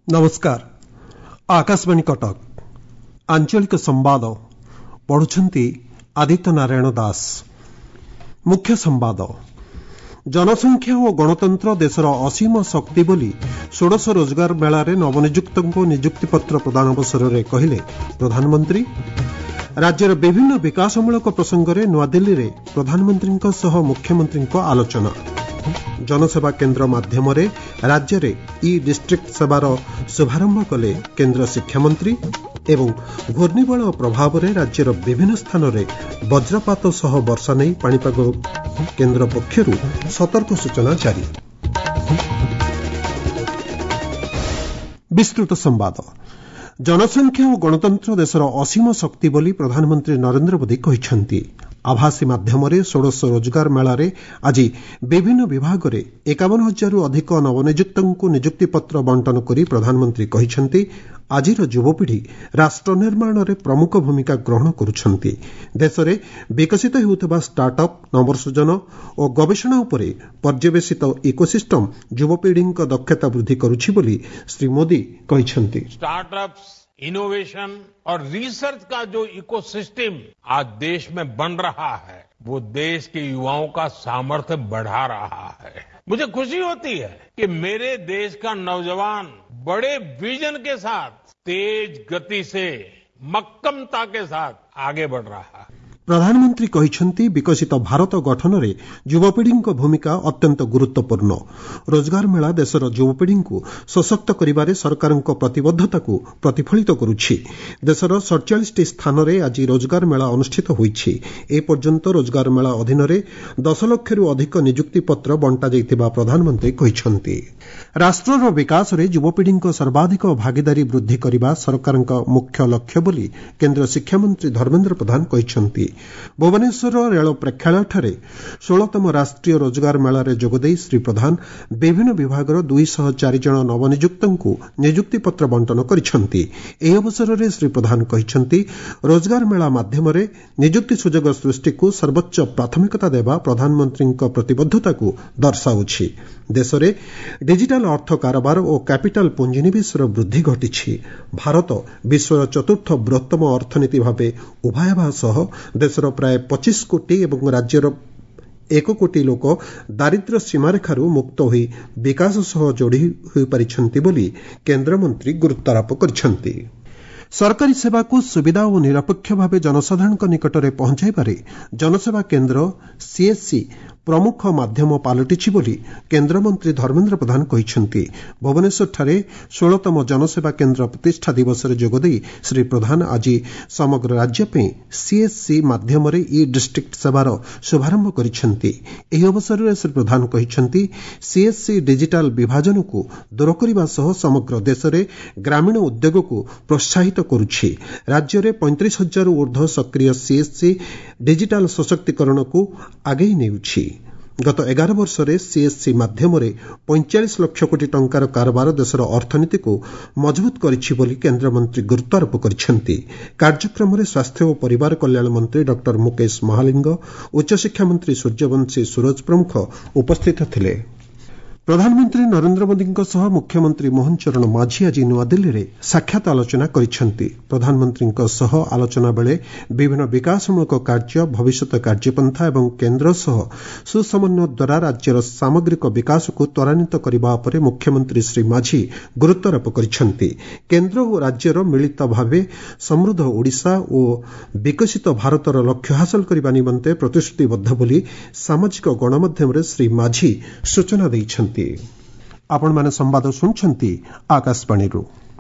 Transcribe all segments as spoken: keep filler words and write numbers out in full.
नमस्कार। आकाशवाणी कटक आंचलिक संवाद पढ़ुछंती आदित्य नारायण दास। मुख्य संवाद। जनसंख्या और गणतंत्र देशर असीम शक्ति बोली षोडश रोजगार मेलार नवनियुक्त नियुक्तिपत्र प्रदान अवसर में कहले प्रधानमंत्री। राज्यर विभिन्न विकासमूलक प्रसंग में नूआदिल्ली में प्रधानमंत्री मुख्यमंत्री आलोचना। जनसेवा केन्द्र माध्यम राज्य में ई डिस्ट्रिक्ट सेवार शुभारंभ कले केन्द्र शिक्षामंत्री। एवं घूर्णिबल प्रभाव में राज्यर विभिन्न स्थान में वज्रपात सह वर्षा नहीं पाणीपाग केन्द्र पक्षरु सतर्क सूचना जारी। विस्तृत संवाद। जनसंख्या और गणतंत्र देशर असीम शक्ति बोली प्रधानमंत्री नरेंद्र मोदी कहते। आभासी माध्यम षोडश रोजगार मेलार आज विभिन्न विभाग में एकावन हजार अधिक नवनियुक्त नियुक्तिपत्र बंटन कर प्रधानमंत्री कहते आज युवपीढ़ी राष्ट्र निर्माण में प्रमुख भूमिका ग्रहण करुछंती। देश में विकसित होउथबा स्टार्टअप नवसृजन और गवेषणा उपरे पर्यवेसित इकोसिस्टम युवपीढ़ी दक्षता वृद्धि करुछि बोली श्री मोदी कहछंती। स्टार्टअप्स, इनोवेशन और रिसर्च का जो इकोसिस्टम आज देश में बन रहा है वो देश के युवाओं का सामर्थ्य बढ़ा रहा है। मुझे खुशी होती है कि मेरे देश का नौजवान बड़े विजन के साथ तेज गति से मक्कमता के साथ आगे बढ़ रहा है। प्रधानमंत्री कहते विकसित भारत गठन में युवपीढ़ी भूमिका अत्यंत गुरुत्वपूर्ण। रोजगार मेला देशर युवपीढ़ी को सशक्त करिबारे सरकार प्रतिबद्धता को प्रतिफलित करुछि। देशर सैंतालीस स्थान में आज रोजगार मेला अनुष्ठित होइछि। ए पर्यंत रोजगार मेला अधीन दस लक्षरू अधिक नियुक्ति पत्र बंटा जाइथिबा प्रधानमंत्री कहछंती। राष्ट्रर विकास में युवपीढ़ी सर्वाधिक भागीदारी वृद्धि करने सरकार मुख्य लक्ष्य बोली केन्द्र शिक्षामंत्री धर्मेन्द्र प्रधान कहछंती। भुवनेश्वर रेल प्रेक्षालय षोलतम राष्ट्रीय रोजगार मेलार जोगदे श्री प्रधान विभिन्न विभाग दुई सौ चार जन नवनियुक्त नियुक्तिपत्र बंटन करिसेंती। एही अवसर में श्री प्रधान कहते रोजगार मेला माध्यम नियुक्ति सुजोग सृष्टि को सर्वोच्च प्राथमिकता देवा प्रधानमंत्री प्रतिबद्धता को दर्शाउछि। देश में डिजिटल अर्थ कारोबार और कैपिटाल पुंजीनिवेशर वृद्धि घटी। भारत विश्वर चतुर्थ बृहत्तम अर्थनीति भाव उभा हेबा सह देशर प्राय पच्चीस कोटी और राज्यर एक कोटी लोक दारिद्र्य सीमारेखारू मुक्त होई विकास सह जोड़ी होई पारिछंती बोली केन्द्रमंत्री गुरुत्वारोप करिछंती। सरकारी सेवा को सुविधा और निरपेक्ष भाव जनसाधारण निकट में पहुंचाइबारे जनसेवा केन्द्र सीएससी प्रमुख माध्यम पालटिछि बोली केन्द्रमंत्री धर्मेन्द्र प्रधान कहते। भुवनेश्वर षोलतम जनसेवा केन्द्र प्रतिष्ठा दिवस में जोगदे श्री प्रधान आज समग्र राज्य में सीएससी माध्यम ई डिस्ट्रिक्ट सेवार शुभारंभ करिसेंती। एही अवसर में श्री प्रधान कहते सीएससी डिजिटल विभाजन को दूर करने सह समग्र देश में ग्रामीण उद्योग को प्रोत्साहित करुछि। राज्य में पैंतीस हजार ऊर्ध्व सक्रिय सीएससी डिजिटल सशक्तिकरण को आगे नेउछि। गत एगार वर्ष में सीएससी माध्यम पैंतालीस लक्ष कोटी टंकार कारोबार देशर अर्थनीति को मजबूत करिछि बोली केन्द्रमंत्री गुरुत्वारोप करिसेंती। कार्यक्रम में स्वास्थ्य और परिवार कल्याण मंत्री डॉक्टर मुकेश महालिंग, उच्च शिक्षा मंत्री सूर्यवंशी सूरज प्रमुख उपस्थित थिले। प्रधानमंत्री नरेंद्र मोदी मुख्यमंत्री मोहन चरण माझी आज नूआदिल्ली में साक्षात आलोचना करिसेंती। प्रधानमंत्री आलोचना बेले विभिन्न विकासमूलक कार्य, भविष्यत कार्यपंथा एवं केन्द्र सह सुसमन्वय द्वारा राज्यर सामग्रिक विकास को त्वरान्वित करने पर मुख्यमंत्री श्री माझी गुरुत्वारोप करिसेंती। केन्द्र और राज्यर मिलित भाव समृद्ध ओडिशा और विकसित भारतर लक्ष्य हासिल करने निमंते प्रतिश्रुतिबद्ध बोली सामाजिक गणमाध्यम श्री माझी सूचना दैछंती। आपण माने संवाद सुनछंती आकाशवाणी।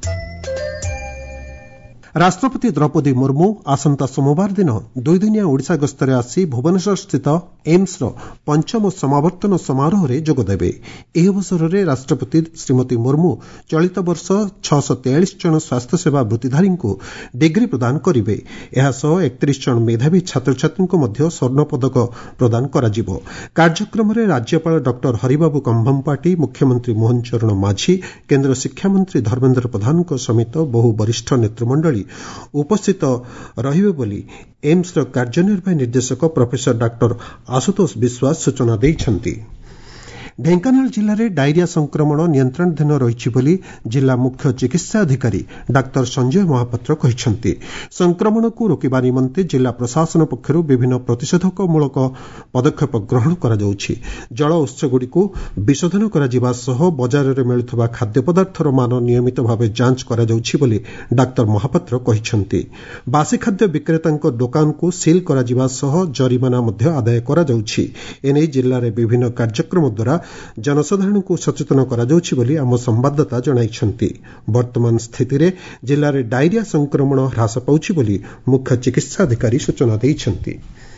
राष्ट्रपति द्रौपदी मुर्मू आसंता सोमवार दिन दुईदिनिया ओडिशा गस्तरे आसी भुवनेश्वर स्थित एम्स पंचम समावर्तन समारोह में जोगदेवे। एही अवसर में राष्ट्रपति श्रीमती मुर्मू चलित वर्ष छह सौ तेयालीस जन स्वास्थ्य सेवा वृत्तिधारी को डिग्री प्रदान करिवे। एहा सह एकतीस जन मेधावी छात्र छात्री को मध्य स्वर्ण पदक प्रदान कराजिबो। कार्यक्रम में राज्यपाल डॉक्टर हरिबाबू कंभमपाटी, मुख्यमंत्री मोहन चरण माझी, केन्द्र शिक्षा मंत्री धर्मेन्द्र प्रधान समेत बहु वरिष्ठ नेतृमंडली उपस्थित रहिबे बोली एम्स कार्यनिर्वाही निर्देशक प्रोफेसर डॉक्टर आशुतोष विश्वास सूचना दैछंती। ढेंकानाल जिले में डायरिया संक्रमण नियंत्रणाधीन रही जिला मुख्य चिकित्सा अधिकारी डाक्तर संजय महापात्र कहते संक्रमण को रोकवा निमंते जिला प्रशासन पक्षर विभिन्न प्रतिषेधकमूलक पदक्षेप ग्रहण कर जल उत्सगुड़ी विशोधन कर बजार में मिलुवा खाद्य पदार्थर मान नियमित भाव जांच कर डाक्तर महापात्र कहते बासी खाद्य विक्रेता दुकान को सील कर जरिमाना आदाय कर जिले में विभिन्न कार्यक्रम द्वारा जनसाधारण को सचेतन करा आम संवाददाता जणाइछन्ति। वर्तमान स्थिति रे जिले में डायरिया संक्रमण ह्रास पाउछि बोली मुख्य चिकित्सा अधिकारी सूचना दैछन्ति।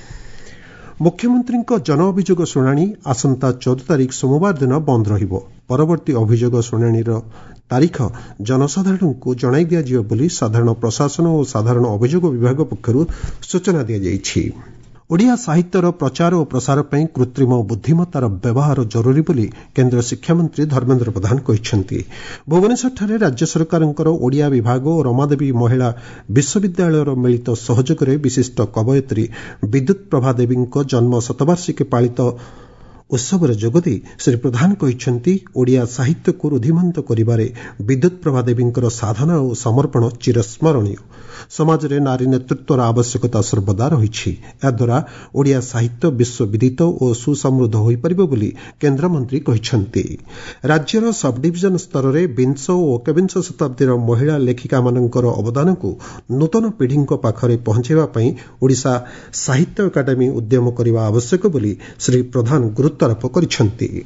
मुख्यमंत्री जन अभियोग शुणाणी आसंता चौदह तारीख सोमवार दिन बंद रहिबो। परवर्ती अभियोग शुणाणी तारीख जनसाधारण को जणाई दिया जियो बोली साधारण प्रशासन और साधारण अभियोग विभाग पक्षरु सूचना दिया जाइछि। ओडिया साहित्यर प्रचार और प्रसार पर कृत्रिम बुद्धिमत्तार व्यवहार जरूरी बोली केन्द्र शिक्षामंत्री धर्मेन्द्र प्रधान कहते भुवनेश्वर राज्य सरकार ओडिया विभाग और रमादेवी महिला विश्वविद्यालय मिलित सहयोग में विशिष्ट कवयित्री विद्युत प्रभा देवी जन्म शतवार्षिकी पालित उत्सव जोगदी श्री प्रधान कहते ओडिया साहित्य को रुधिमंत करिबारे विद्युत प्रभा देवी साधना और समर्पण चिरस्मरणीय। समाज रे नारी नेतृत्वर आवश्यकता सर्वदा रही द्वारा ओडिया साहित्य विश्वविदित और सुसमृद्ध हो पारिबो बोली केन्द्रमंत्री कहते। राज्यर सब डिविजन स्तर में विंश और एकविंश शताब्दीर महिला लेखिका मानकर अवदान को नूतन पीढ़ी पाखरे पहुंचाइबा पई ओडिशा साहित्य एकाडेमी उद्यम करने आवश्यक बोली श्री प्रधान गुरुत्वारोप करिसेंति।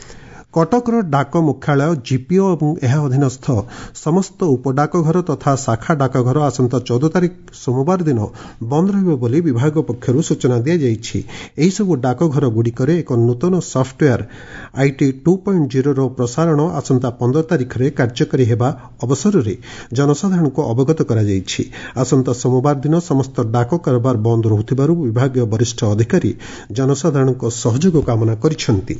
कटकर डाक मुख्यालय जीपीओ और यह अधीनस्थ समस्त उपडाकघर तथा शाखा डाकघर आसंता चौदह तारीख सोमवार दिन बंद रहिबो बोली विभाग पक्षरु सूचना दिया जाइछि। एही सब डाकघर गुड़िकर एक नूतन software IT two point zero रो प्रसारण आसंता पंद्रह तारीख रे कार्यकारी हेबा अवसर रे जनसाधारण को अवगत करा जाइछि। आसंता सोमवार दिन समस्त डाक कारोबार बंद रहुथिबारु विभागीय वरिष्ठ अधिकारी जनसाधारण को सहयोग कामना करिसेंति।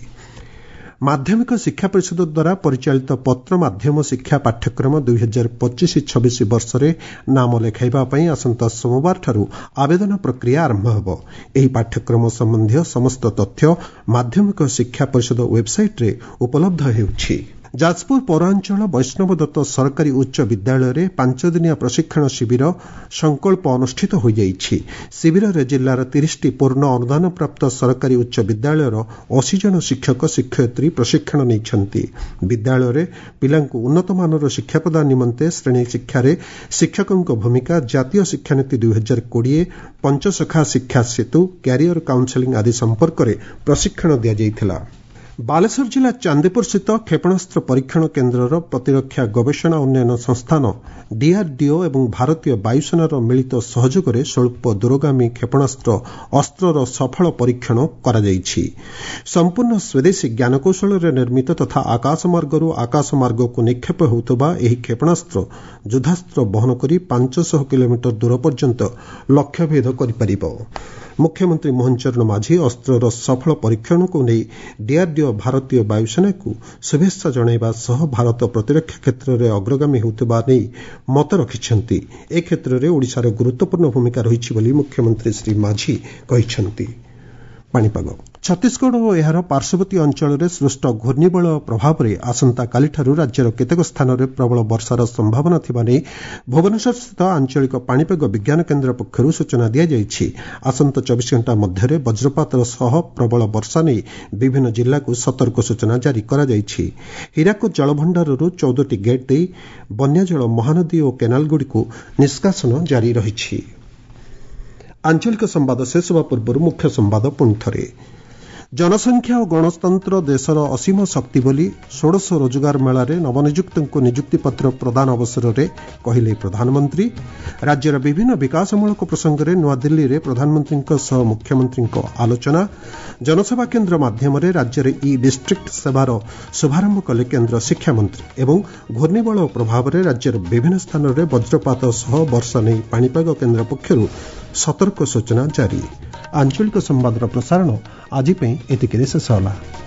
माध्यमिक शिक्षा परिषद द्वारा परिचालित पत्र माध्यम शिक्षा पाठ्यक्रम दुई हजार पच्चीस छब्बीस वर्ष में नाम लेखाइबा पई आसंता सोमवार ठारू आवेदन प्रक्रिया आरंभ होब। एही पाठ्यक्रम संबंधी समस्त तथ्य माध्यमिक शिक्षा परिषद वेबसाइट रे उपलब्ध हेउछि। जाजपुर पौरांचल वैष्णव दत्त सरकारी उच्च विद्यालय में पांच दिनिया प्रशिक्षण शिविर संकल्प अनुष्ठित हो जाइछि। शिविर में जिलार तीस टी पूर्ण अनुदान प्राप्त सरकारी उच्च विद्यालय अस्सी जन शिक्षक शिक्षयित्री प्रशिक्षण नहीं। विद्यालय में पिलांकु उन्नत मानर शिक्षा प्रदान निमंते श्रेणी शिक्षा रे शिक्षकों भूमिका जातीय शिक्षानीति दुई हजार कोड़े पंचसखा शिक्षा सेतु क्यारियर काउंसेलिंग आदि संपर्क में प्रशिक्षण दि जाइथिला। बालेश्वर जिला चांदीपुर स्थित क्षेपणास्त्र परीक्षण केन्द्रर प्रतिरक्षा गवेषणा उन्नयन संस्थान डीआरडीओ एवं भारतीय वायुसेनार मिलित सहयोग में स्वल्प दूरगामी क्षेपणास्त्र अस्त्रर सफल परीक्षण करा जाइछि। संपूर्ण स्वदेशी ज्ञानकौशल निर्मित तथा आकाशमार्गरू आकाशमार्ग को निक्षेप होउतबा एही क्षेपणास्त्र युद्धास्त्र बहन करी पांच सौ किलोमीटर दूर पर्यंत लक्ष्यभेद करिपारिबो। मुख्यमंत्री मोहन चरण माझी अस्त्रर सफल परीक्षण को नहीं डीआरडीओ भारतीय वायुसेना को शुभेच्छा जणाइबा सह भारत प्रतिरक्षा क्षेत्र में अग्रगामी होउतबा नहीं मत रखिछन्ति। ए क्षेत्र में ओडिशार गुरुत्वपूर्ण भूमिका रहिछि बोली मुख्यमंत्री श्री माझी कहिछन्ति। पाणीपाग छत्तीसगढ़ और यार पार्श्ववर्ती अंचल में सृष्ट घूर्णिबलय प्रभाव में आसंता कालीठारू राज्यर केतेक स्थान में प्रबल वर्षार संभावना थिबा नै भुवनेश्वर स्थित आंचलिक पाणीपाग विज्ञान केन्द्र पक्षरु सूचना दिया जाइछि। आसंता चौबीस घंटा मध्य वज्रपात सह प्रबल वर्षा नै विभिन्न जिला को सतर्क सूचना जारी करा जाइछि। हीराकुद जलभंडाररू चौदह टी गेट दे बन्याजल महानदी और केनालगुड़ी को निष्कासन जारी रहिछि। आंचलिक संवाद शेष होगा पूर्व मुख्य संवाद पुणी थे। जनसंख्या और गणतंत्र देशर असीम शक्ति बोली षोड़श रोजगार मेला नवनियुक्त को नियुक्ति पत्र प्रदान अवसर में कहले प्रधानमंत्री। राज्यर विभिन्न विकासमूलक प्रसंग में नुआदिल्ली में प्रधानमंत्री सह मुख्यमंत्री आलोचना। जनसेवा केन्द्र माध्यम राज्य ई डिस्ट्रिक्ट सेवार शुभारंभ कले केन्द्र शिक्षा मंत्री एवं घूर्णिबलय प्रभाव में राज्यर विभिन्न स्थान में वज्रपात सह वर्षा नहीं पाणीपाग केन्द्र पक्षरु सतर्क सूचना जारी। आंचलिक संवादर प्रसारण आज एतिके शेष होला।